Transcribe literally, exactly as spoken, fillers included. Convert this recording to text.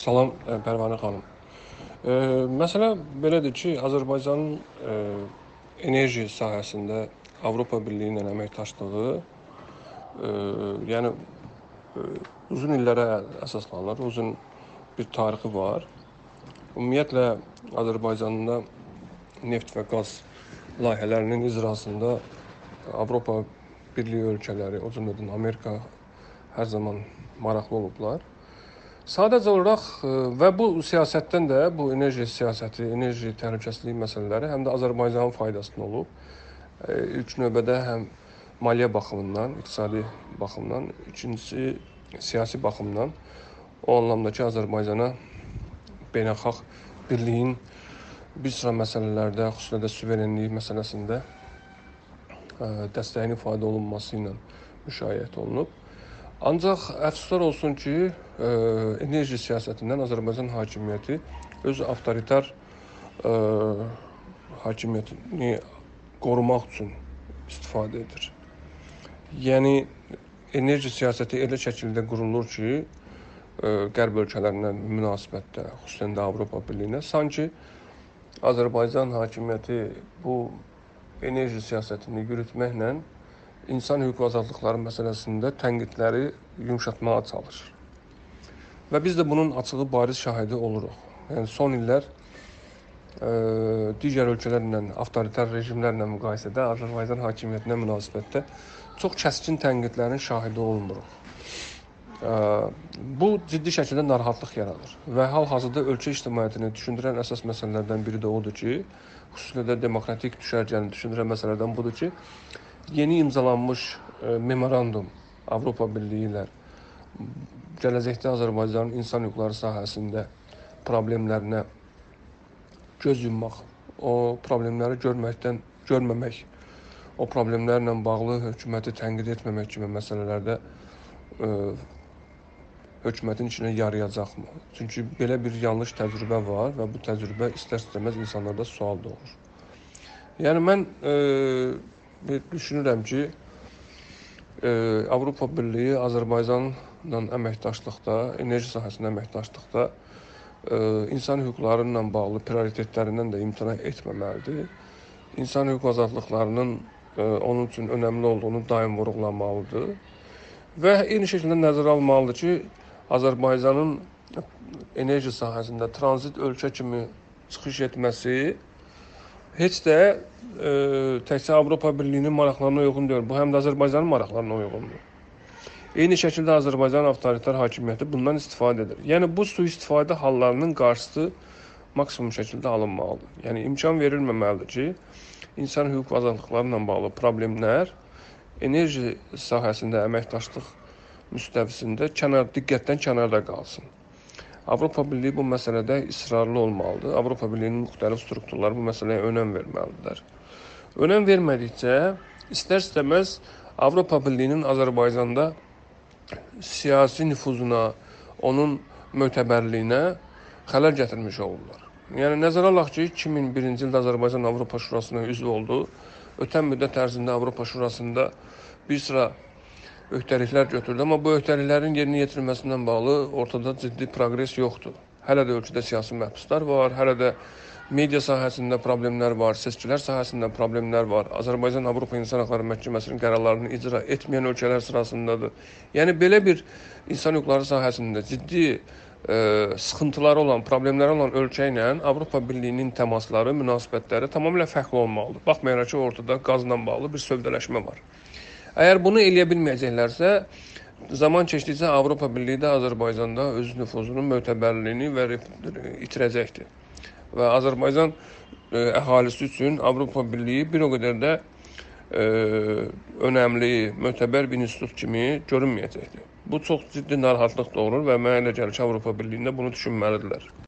Salam, e, Pərvanə xanım. E, məsələ belədir ki, Azərbaycanın e, enerji sahəsində Avropa Birliyi ilə əməkdaşlığı, e, yəni e, uzun illərə əsaslanır, uzun bir tarixi var. Ümumiyyətlə Azərbaycanda neft və qaz layihələrinin icrasında Avropa Birliyi ölkələri, o cümlədən Amerika hər zaman maraqlı olublar. Sadəcə olaraq və bu siyasətdən də, bu enerji siyasəti, enerji təhlükəsizliyi məsələləri həm də Azərbaycanın faydasına olub. İlk növbədə həm maliyyə baxımından, iqtisadi baxımdan, ikincisi siyasi baxımdan, o anlamda ki, Azərbaycana beynəlxalq birliyin bir sıra məsələlərdə, xüsusilə də suverenlik məsələsində dəstəyin ifadə olunması ilə müşayiət olunub. Ancaq əfsuslar olsun ki, enerji siyasətindən Azərbaycan hakimiyyəti öz avtoritar hakimiyyətini qorumaq üçün istifadə edir. Yəni, enerji siyasəti elə şəkildə qurulur ki, qərb ölkələrinə münasibətdə, xüsusən də Avropa Birliyinə, sanki Azərbaycan hakimiyyəti bu enerji siyasətini yürütməklə insan hüquq azadlıqları məsələsində tənqidləri yumşatmağa çalışır. Və biz də bunun açığı bariz şahidi oluruq. Yəni, son illər e, digər ölkələrlə, avtoritar rejimlərlə müqayisədə Azərbaycan hakimiyyətinə münasibətdə çox kəskin tənqidlərin şahidi olmuruq. E, bu ciddi şəkildə narahatlıq yaradır və hal-hazırda ölkə ictimaiyyətini düşündürən əsas məsələlərdən biri də odur ki, xüsusilə də demokratik düşərgəni düşündürən məsələlərdən budur ki, yeni imzalanmış e, memorandum Avropa Birliyi ilə gələcəkdə Azərbaycanın insan hüquqları sahəsində problemlərinə göz yummaq, o problemləri görməkdən görməmək, o problemlərlə bağlı hökuməti tənqid etməmək kimi məsələlərdə e, hökumətin içinə yarayacaqmı? Çünki belə bir yanlış təcrübə var və bu təcrübə istər-istəməz insanlarda sual doğurur. Yəni mən e, düşünürəm ki, e, Avropa Birliyi Azərbaycanla əməkdaşlıqda, enerji sahəsində əməkdaşlıqda e, insan hüquqları ilə bağlı prioritetlərindən də imtina etməməlidir. İnsan hüquq azadlıqlarının e, onun üçün önəmli olduğunu daim vurğulamalıdır. Və eyni şəkildə nəzərə almalıdır ki, Azərbaycanın enerji sahəsində tranzit ölkə kimi çıxış etməsi heç də e, təkcə Avropa Birliyinin maraqlarına uyğun deyil. Bu həm də Azərbaycanın maraqlarına uyğundur. Eyni şəkildə Azərbaycan avtoritar hakimiyyəti bundan istifadə edir. Yəni bu sui-istifadə hallarının qarşısı maksimum şəkildə alınmalıdır. Yəni imkan verilməməlidir ki, insan hüquq azadlıqları ilə bağlı problemlər enerji sahəsində əməkdaşlıq müstəvisində kənar, diqqətdən kənarda qalsın. Avropa Birliyi bu məsələdə israrlı olmalıdır. Avropa Birliyinin müxtəlif strukturları bu məsələyə önəm verməlidirlər. Önəm vermədikcə, istər-istəməz Avropa Birliyinin Azərbaycanda siyasi nüfuzuna, onun mötəbərliyinə xələl gətirmiş olurlar. Yəni, nəzərə alaq ki, iki min birinci ildə Azərbaycan Avropa Şurasına üzv oldu. Ötən müddət ərzində Avropa Şurasında bir sıra öhdəliklər götürdü, amma bu öhdəliklərin yerinə yetirilməsindən bağlı ortada ciddi proqres yoxdur. Hələ də ölkədə siyasi məhbuslar var, hələ də media sahəsində problemlər var, seçkilər sahəsində problemlər var. Azərbaycan Avropa İnsan Hüquqları Məhkəməsinin qərarlarını icra etməyən ölkələr sırasındadır. Yəni, belə bir insan hüquqları sahəsində ciddi e, sıxıntıları olan, problemləri olan ölkə ilə Avropa Birliyinin təmasları, münasibətləri tamamilə fərqli olmalıdır. Baxmayaraq ki, ortada qazla bağlı bir sövdələşmə var. Əgər bunu eləyə bilməyəcəklərsə, zaman keçdikcə Avropa Birliyi də Azərbaycanda öz nüfuzunun mötəbərliyini və itirəcəkdir. Və Azərbaycan e, əhalisi üçün Avropa Birliyi bir o qədər də e, önəmli, mötəbər bir institut kimi görünməyəcəkdir. Bu çox ciddi narahatlıq doğurur və mənə elə gəlir ki, Avropa Birliyində bunu düşünməlidirlər.